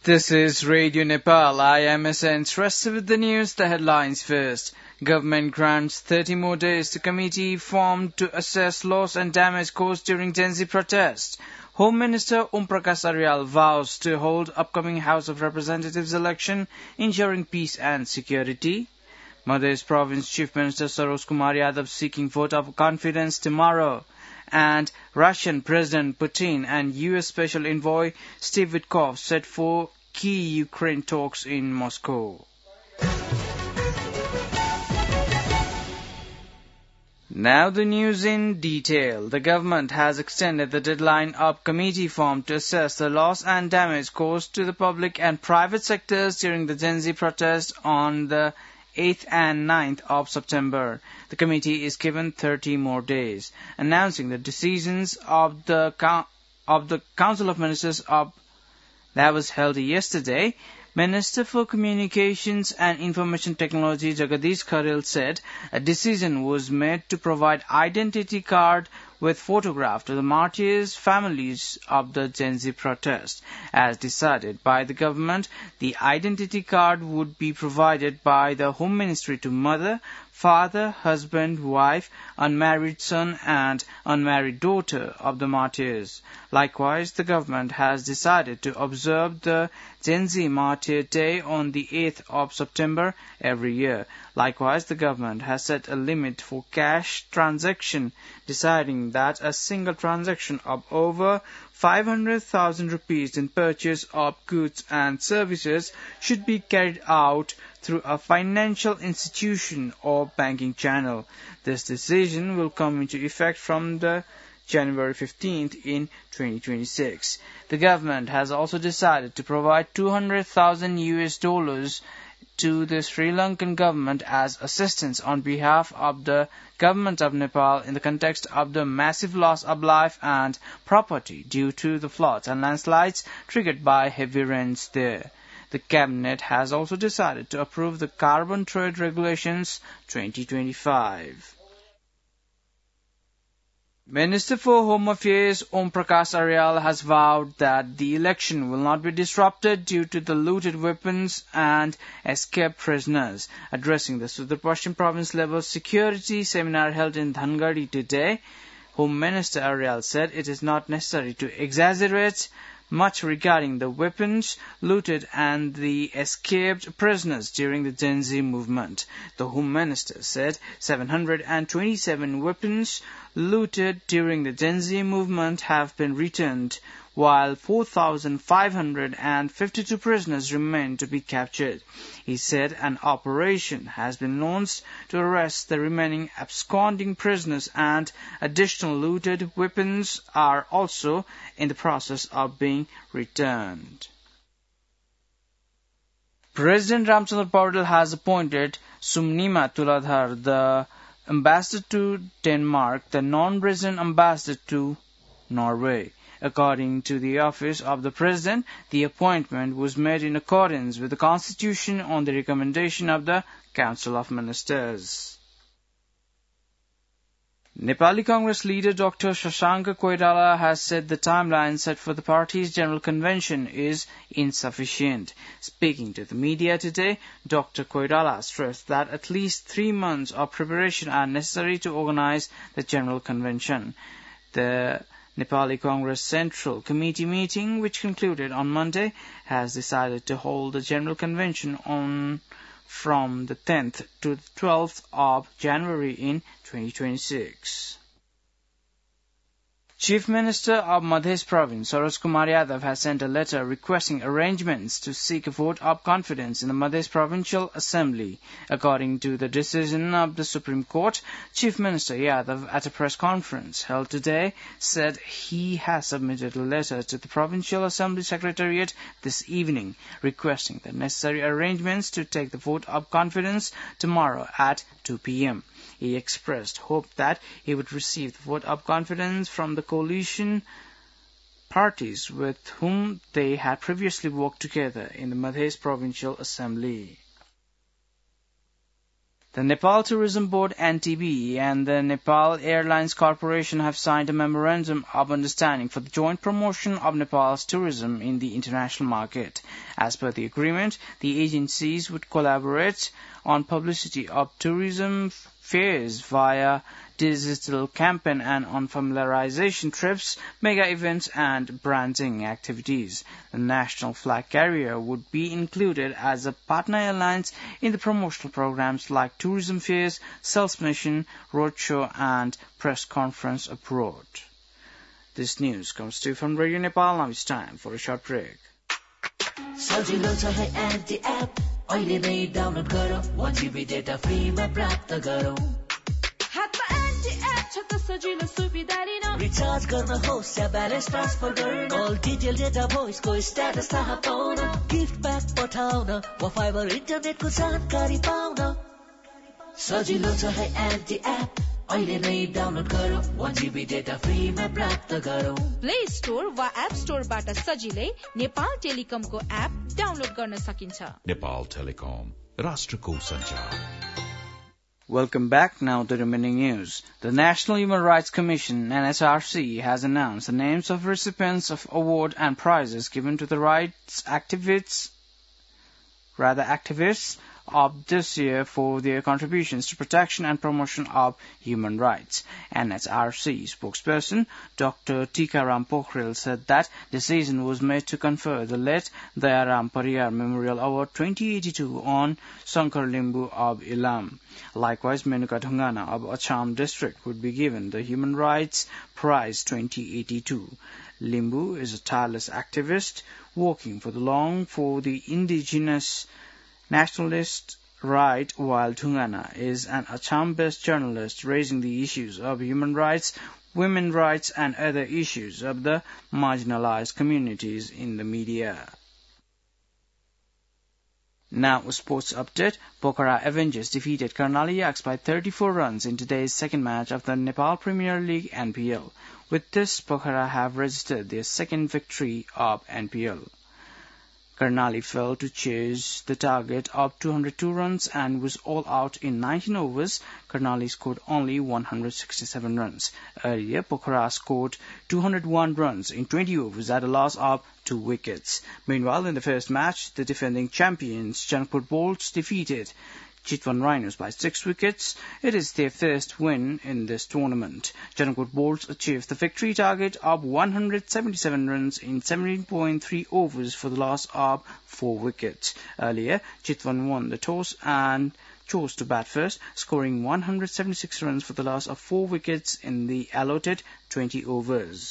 This is Radio Nepal. I am interested with the news. The headlines first. Government grants 30 more days to committee formed to assess loss and damage caused during Gen Z protests. Home Minister Om Prakash Aryal vows to hold upcoming House of Representatives election, ensuring peace and security. Madhya Province Chief Minister Saroj Kumar Yadav seeking vote of confidence tomorrow. And Russian President Putin and U.S. Special Envoy Steve Witkoff set for key Ukraine talks in Moscow. Now the news in detail. The government has extended the deadline of committee formed to assess the loss and damage caused to the public and private sectors during the Gen Z protest on the 8th and 9th of September. The committee is given 30 more days. Announcing the decisions of the Council of Ministers that was held yesterday, Minister for Communications and Information Technology Jagadish Kharel said a decision was made to provide identity card with photograph to the martyrs' families of the Gen Z protest. As decided by the government, the identity card would be provided by the Home Ministry to mother, father, husband, wife, unmarried son and unmarried daughter of the martyrs. Likewise, the government has decided to observe the Gen Z Martyr Day on the 8th of September every year. Likewise, the government has set a limit for cash transaction, deciding that a single transaction of over 500,000 rupees in purchase of goods and services should be carried out through a financial institution or banking channel. This decision will come into effect from the January 15th in 2026. The government has also decided to provide $200,000 to the Sri Lankan government as assistance on behalf of the government of Nepal in the context of the massive loss of life and property due to the floods and landslides triggered by heavy rains there. The Cabinet has also decided to approve the Carbon Trade Regulations 2025. Minister for Home Affairs Om Prakash Aryal has vowed that the election will not be disrupted due to the looted weapons and escaped prisoners. Addressing the Sudar Pashchim Province level security seminar held in Dhangadi today, Home Minister Aryal said it is not necessary to exaggerate much regarding the weapons looted and the escaped prisoners during the Gen Z movement. The Home Minister said 727 weapons looted during the Gen Z movement have been returned, while 4,552 prisoners remain to be captured. He said an operation has been launched to arrest the remaining absconding prisoners and additional looted weapons are also in the process of being returned. President Ramchandra Paudel has appointed Sumnima Tuladhar, the ambassador to Denmark, the non-resident ambassador to Norway. According to the office of the President, the appointment was made in accordance with the Constitution on the recommendation of the Council of Ministers. Nepali Congress leader Dr. Shashank Koirala has said the timeline set for the party's General Convention is insufficient. Speaking to the media today, Dr. Koirala stressed that at least 3 months of preparation are necessary to organize the General Convention. The Nepali Congress Central Committee meeting, which concluded on Monday, has decided to hold the General Convention from the 10th to the 12th of January in 2026. Chief Minister of Madhya Province Saroj Kumar Yadav has sent a letter requesting arrangements to seek a vote of confidence in the Madhya Provincial Assembly. According to the decision of the Supreme Court, Chief Minister Yadav at a press conference held today said he has submitted a letter to the Provincial Assembly Secretariat this evening requesting the necessary arrangements to take the vote of confidence tomorrow at 2 p.m. He expressed hope that he would receive the vote of confidence from the coalition parties with whom they had previously worked together in the Madhya Provincial Assembly. The Nepal Tourism Board (NTB) and the Nepal Airlines Corporation have signed a memorandum of understanding for the joint promotion of Nepal's tourism in the international market. As per the agreement, the agencies would collaborate on publicity of tourism fairs via digital campaign and on familiarization trips, mega events and branding activities. The national flag carrier would be included as a partner airlines in the promotional programs like tourism fairs, sales mission, roadshow and press conference abroad. This news comes to you from Radio Nepal. Now it's time for a short break. सजिलो छ है anti app अहिले नै download गरौ 1 GB data फ्रीमा प्राप्त गरौ हातमा anti app छ त सजिलो सुविधा लिन रिचार्ज गर्न होस् या ब्यालेन्स ट्रान्सफर गर्न कल डिटेल डेटा भोइसको स्ट्याटस थाहा पाउन गिफ्ट प्याक पठाउन वा फाइबर इन्टरनेटको जानकारी पाउन सजिलो छ है एन्टी एप अहिले नै डाउनलोड गरौ 1 GB डेटा फ्रीमा प्राप्त गरौ प्ले स्टोर वा एप स्टोरबाट सजिलै नेपाल टेलिकमको एप डाउनलोड गर्न सकिन्छ नेपाल टेलिकम राष्ट्रको सञ्चार Welcome back. Now to the remaining news. The National Human Rights Commission, NHRC, has announced the names of recipients of award and prizes given to the rights activists of this year for their contributions to protection and promotion of human rights. NHRC spokesperson Dr. Tikaram Pokhrel said that decision was made to confer the late Dayaram Pariyar Memorial Award 2082 on Shankar Limbu of Ilam. Likewise, Menuka Dhungana of Acham district would be given the Human Rights Prize 2082. Limbu is a tireless activist working for the indigenous nationalist right, while Dhungana is an Acham-based journalist raising the issues of human rights, women's rights and other issues of the marginalized communities in the media. Now a sports update. Pokhara Avengers defeated Karnali Yaks by 34 runs in today's second match of the Nepal Premier League NPL. With this, Pokhara have registered their second victory of NPL. Karnali failed to chase the target of 202 runs and was all out in 19 overs. Karnali scored only 167 runs. Earlier, Pokhara scored 201 runs in 20 overs at a loss of 2 wickets. Meanwhile, in the first match, the defending champions Janakpur Bolts defeated Chitwan Rhinos by 6 wickets. It is their first win in this tournament. Janakpur Bolts achieved the victory target of 177 runs in 17.3 overs for the loss of 4 wickets. Earlier, Chitwan won the toss and chose to bat first, scoring 176 runs for the loss of 4 wickets in the allotted 20 overs.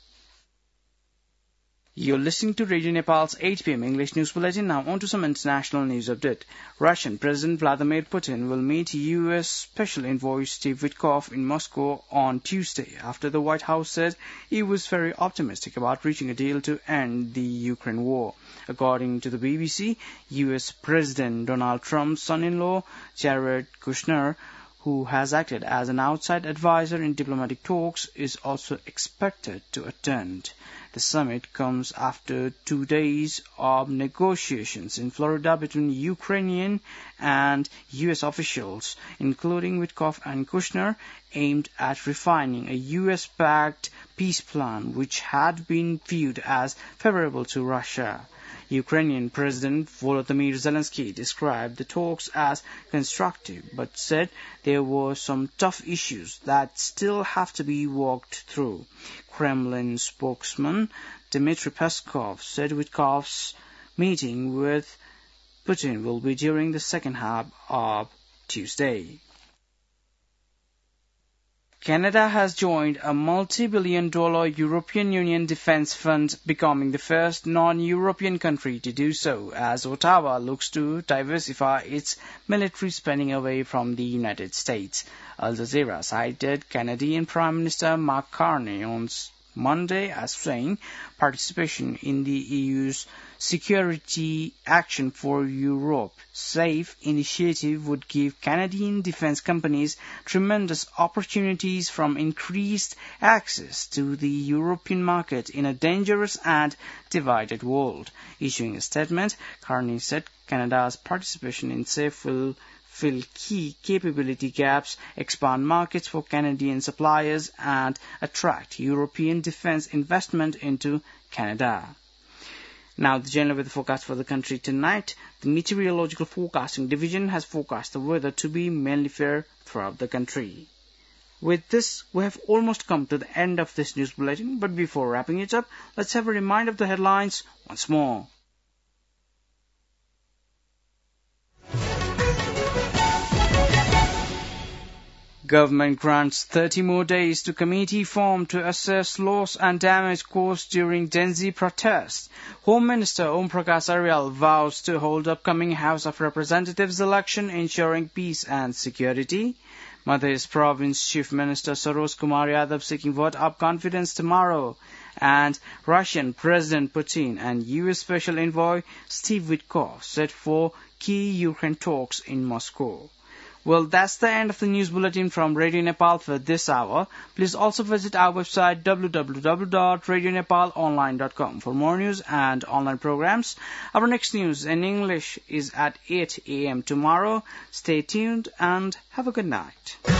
You're listening to Radio Nepal's 8 p.m. English News Bulletin. Now on to some international news update. Russian President Vladimir Putin will meet U.S. Special Envoy Steve Witkoff in Moscow on Tuesday after the White House said he was very optimistic about reaching a deal to end the Ukraine war. According to the BBC, U.S. President Donald Trump's son-in-law Jared Kushner, who has acted as an outside advisor in diplomatic talks, is also expected to attend. The summit comes after 2 days of negotiations in Florida between Ukrainian and U.S. officials, including Witkoff and Kushner, aimed at refining a U.S.-backed peace plan which had been viewed as favorable to Russia. Ukrainian President Volodymyr Zelensky described the talks as constructive, but said there were some tough issues that still have to be worked through. Kremlin spokesman Dmitry Peskov said Witkoff's meeting with Putin will be during the second half of Tuesday. Canada has joined a multi-billion-dollar European Union defense fund, becoming the first non-European country to do so, as Ottawa looks to diversify its military spending away from the United States. Al Jazeera cited Canadian Prime Minister Mark Carney on Monday as saying participation in the EU's Security Action for Europe SAFE initiative would give Canadian defense companies tremendous opportunities from increased access to the European market in a dangerous and divided world. Issuing a statement, Carney said Canada's participation in SAFE will fill key capability gaps, expand markets for Canadian suppliers, and attract European defense investment into Canada. Now, the general weather forecast for the country tonight. The Meteorological Forecasting Division has forecast the weather to be mainly fair throughout the country. With this, we have almost come to the end of this news bulletin, but before wrapping it up, let's have a reminder of the headlines once more. Government grants 30 more days to committee formed to assess loss and damage caused during Gen Z protests. Home Minister Om Prakash Aryal vows to hold upcoming House of Representatives election ensuring peace and security. Madhya Province Chief Minister Saroj Kumar Yadav seeking vote of confidence tomorrow. And Russian President Putin and U.S. Special Envoy Steve Witkoff set for key Ukraine talks in Moscow. Well, that's the end of the news bulletin from Radio Nepal for this hour. Please also visit our website www.radionepalonline.com for more news and online programs. Our next news in English is at 8 a.m. tomorrow. Stay tuned and have a good night.